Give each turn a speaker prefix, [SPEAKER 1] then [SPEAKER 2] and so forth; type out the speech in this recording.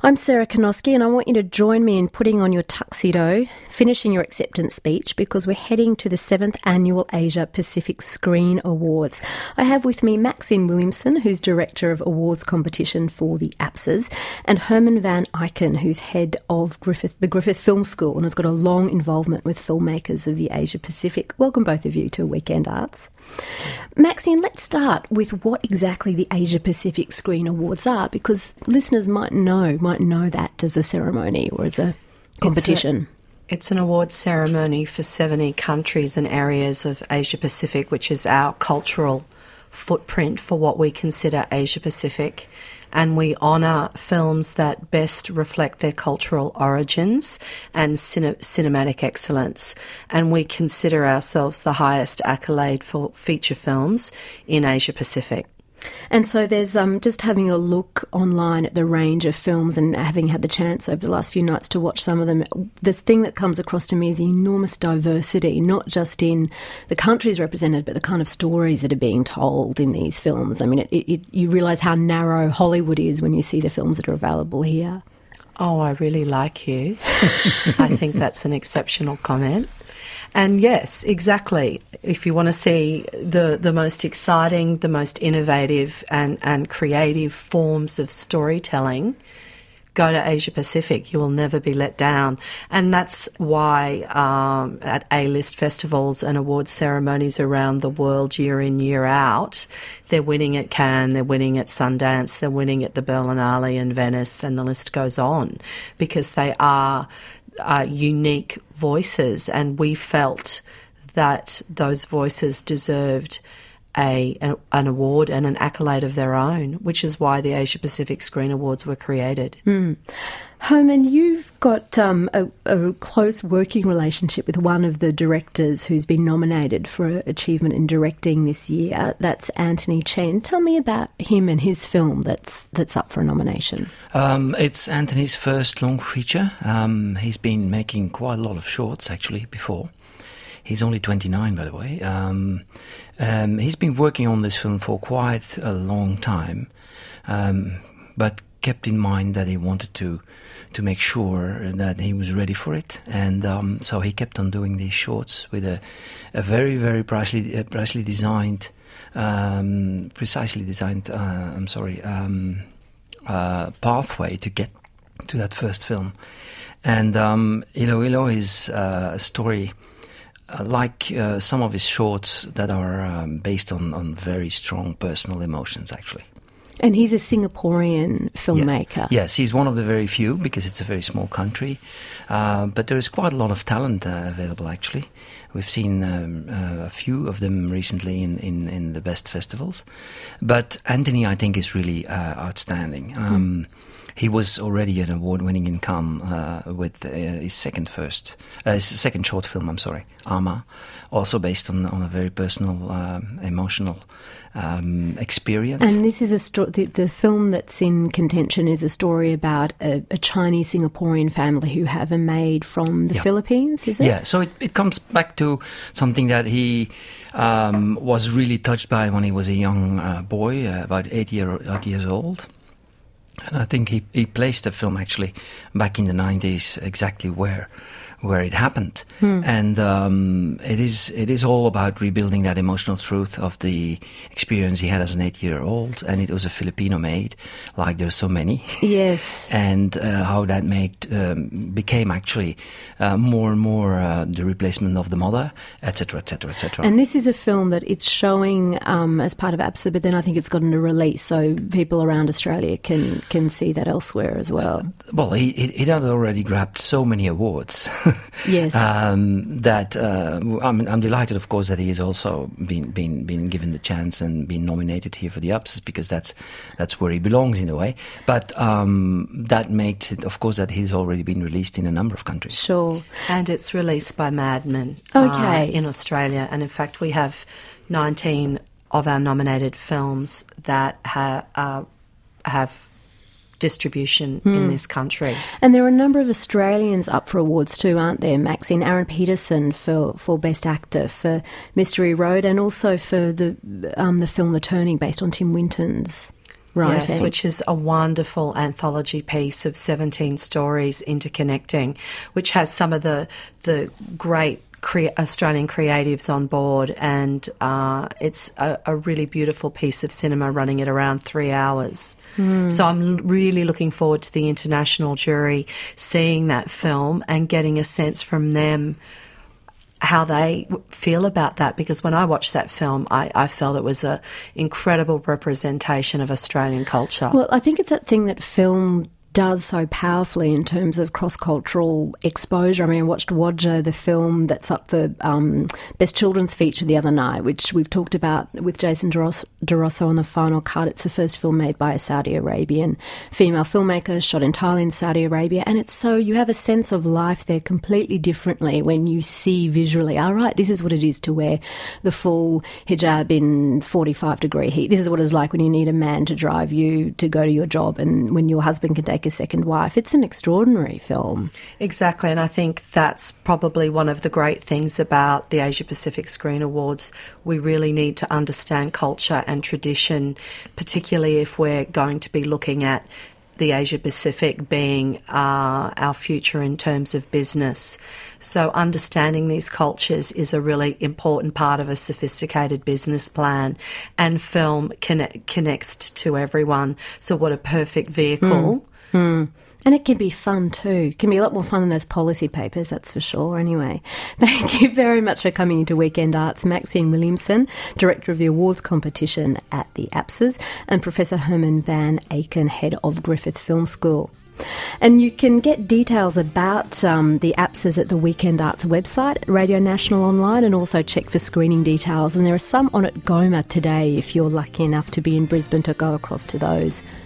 [SPEAKER 1] I'm Sarah Kanoski, and I want you to join me in putting on your tuxedo, finishing your acceptance speech, because we're heading to the 7th Annual Asia Pacific Screen Awards. I have with me Maxine Williamson, who's Director of Awards Competition for the APSAs, and Herman van Eycken, who's head of the Griffith Film School and has got a long involvement with filmmakers of the Asia Pacific. Welcome both of you to Weekend Arts. Maxine, let's start with what exactly the Asia Pacific Screen Awards are, because listeners might know that as a ceremony or as a competition.
[SPEAKER 2] It's an awards ceremony for 70 countries and areas of Asia Pacific, which is our cultural footprint for what we consider Asia Pacific. And we honour films that best reflect their cultural origins and cinematic excellence. And we consider ourselves the highest accolade for feature films in Asia Pacific.
[SPEAKER 1] And so there's just having a look online at the range of films and having had the chance over the last few nights to watch some of them, the thing that comes across to me is the enormous diversity, not just in the countries represented, but the kind of stories that are being told in these films. I mean, you realise how narrow Hollywood is when you see the films that are available here.
[SPEAKER 2] Oh, I really like you. I think that's an exceptional comment. And yes, exactly. If you want to see the most exciting, the most innovative and creative forms of storytelling, go to Asia Pacific. You will never be let down. And that's why at A-list festivals and awards ceremonies around the world year in, year out, they're winning at Cannes, they're winning at Sundance, they're winning at the Berlinale and Venice, and the list goes on, because they are unique voices, and we felt that those voices deserved an award and an accolade of their own, which is why the Asia Pacific Screen Awards were created.
[SPEAKER 1] Herman, you've got a close working relationship with one of the directors who's been nominated for achievement in directing this year. That's Anthony Chen. Tell me about him and his film that's up for a nomination.
[SPEAKER 3] It's Anthony's first long feature. He's been making quite a lot of shorts, actually, before. He's only 29, by the way. He's been working on this film for quite a long time, but kept in mind that he wanted to make sure that he was ready for it, and so he kept on doing these shorts with a very, very precisely designed pathway to get to that first film. And Iloilo is a story like some of his shorts that are based on very strong personal emotions, actually.
[SPEAKER 1] And he's a Singaporean filmmaker.
[SPEAKER 3] Yes, he's one of the very few, because it's a very small country. But there is quite a lot of talent available, actually. We've seen a few of them recently in the best festivals. But Anthony, I think, is really outstanding. He was already an award-winning in Cannes with his second short film, Ama, also based on a very personal, emotional experience.
[SPEAKER 1] And this is the film that's in contention is a story about a Chinese Singaporean family who have a maid from the Philippines, is it?
[SPEAKER 3] Yeah, so it comes back to something that he was really touched by when he was a young boy, about 8 years old. And I think he placed the film actually back in the 90s exactly where it happened. And it is all about rebuilding that emotional truth of the experience he had as an 8-year-old, and it was a Filipino maid, like there's so many.
[SPEAKER 1] Yes.
[SPEAKER 3] And how that maid became actually more and more the replacement of the mother, etc., etc., etc.
[SPEAKER 1] And this is a film that it's showing as part of APSA, but then I think it's gotten a release, so people around Australia can see that elsewhere as well.
[SPEAKER 3] Well, it had already grabbed so many awards.
[SPEAKER 1] Yes.
[SPEAKER 3] That I'm delighted, of course, that he has also been given the chance and been nominated here for the APSAs, because that's where he belongs in a way. But that makes it, of course, that he's already been released in a number of countries.
[SPEAKER 1] Sure.
[SPEAKER 2] And it's released by Madman in Australia. And in fact, we have 19 of our nominated films that have distribution in this country.
[SPEAKER 1] And there are a number of Australians up for awards too, aren't there, Maxine? Aaron Peterson for Best Actor for Mystery Road, and also for the film The Turning, based on Tim Winton's Right.
[SPEAKER 2] Yes, which is a wonderful anthology piece of 17 stories interconnecting, which has some of the great Australian creatives on board, and it's a really beautiful piece of cinema running at around 3 hours. So I'm really looking forward to the international jury seeing that film and getting a sense from them how they feel about that, because when I watched that film, I felt it was an incredible representation of Australian culture.
[SPEAKER 1] Well, I think it's that thing that film does so powerfully in terms of cross-cultural exposure. I mean, I watched Wadja, the film that's up for Best Children's Feature the other night, which we've talked about with Jason DeRosso on the final cut. It's the first film made by a Saudi Arabian female filmmaker, shot entirely in Saudi Arabia, and it's so you have a sense of life there completely differently when you see visually, all right, this is what it is to wear the full hijab in 45-degree heat. This is what it's like when you need a man to drive you to go to your job and when your husband can take a second wife. It's an extraordinary film.
[SPEAKER 2] Exactly, and I think that's probably one of the great things about the Asia Pacific Screen Awards. We really need to understand culture and tradition, particularly if we're going to be looking at the Asia Pacific being our future in terms of business. So understanding these cultures is a really important part of a sophisticated business plan, and film connects to everyone. So what a perfect vehicle.
[SPEAKER 1] And it can be fun too. It can be a lot more fun than those policy papers, that's for sure. Anyway, thank you very much for coming into Weekend Arts. Maxine Williamson, Director of the Awards Competition at the APSAs, and Professor Herman Van Aken, Head of Griffith Film School. And you can get details about the APSAs at the Weekend Arts website, Radio National Online, and also check for screening details. And there are some on at Goma today if you're lucky enough to be in Brisbane to go across to those.